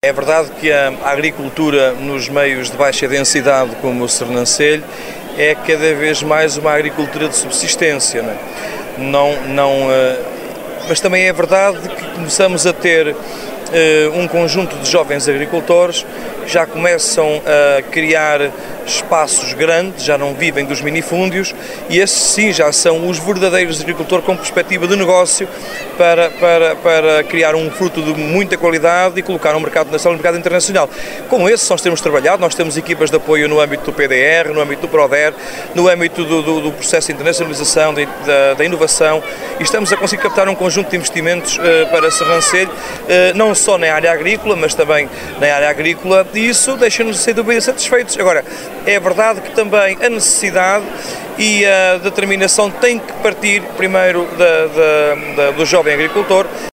É verdade que a agricultura nos meios de baixa densidade, como o Sernancelho, é cada vez mais uma agricultura de subsistência, mas também é verdade que começamos a ter um conjunto de jovens agricultores que já começam a criar espaços grandes, já não vivem dos minifúndios, e esses sim já são os verdadeiros agricultores com perspectiva de negócio para criar um fruto de muita qualidade e colocar no mercado nacional e no mercado internacional. Com esses nós temos trabalhado, nós temos equipas de apoio no âmbito do PDR, no âmbito do PRODER, no âmbito do processo de internacionalização, da inovação, e estamos a conseguir captar um conjunto de investimentos para Sernancelho, não só na área agrícola, mas também na área agrícola, e isso deixa-nos sem dúvida satisfeitos. Agora, é verdade que também a necessidade e a determinação tem que partir primeiro do jovem agricultor.